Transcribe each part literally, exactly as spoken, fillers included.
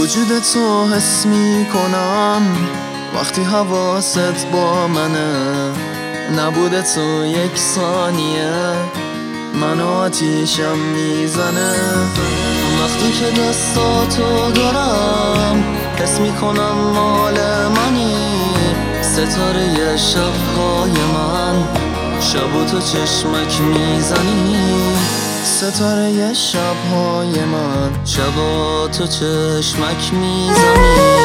وجود تو حس می کنم وقتی حواست با منه. نبوده تو یک ثانیه منو آتیشم میزنه. وقتی که دستاتو دارم حس می کنم مال منی. ستاره شبهای من شب تو چشمک میزنی. ستاره شبهای من شب تو چشمک میزنی.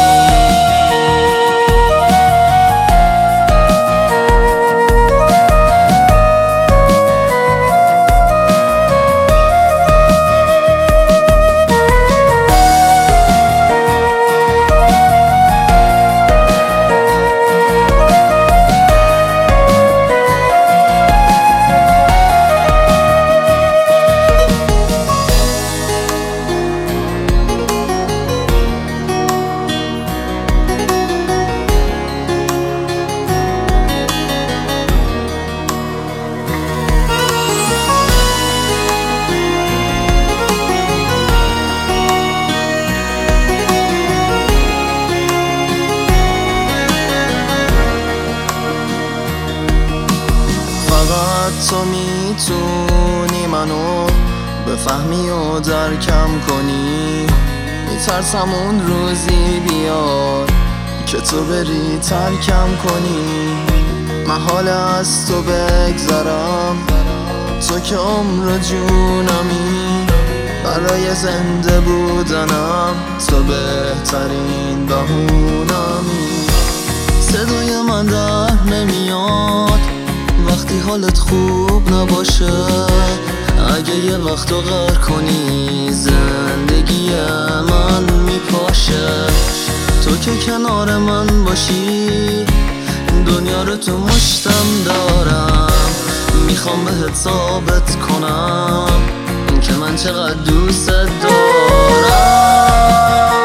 فقط تو میتونی منو بفهمی و درکم کنی. میترسم اون روزی بیاد که تو بری ترکم کنی. محال از تو بگذرم تو که عمر جونمی. برای زنده بودنم تو بهترین بهونمی. صدای من در نمیاد وقتی حالت خوب نباشه. اگه یه وقت رو غر کنی زندگی من میپاشه. تو که کنار من باشی دنیا رو تو مشتم دارم. میخوام بهت ثابت کنم که من چقدر دوست دارم.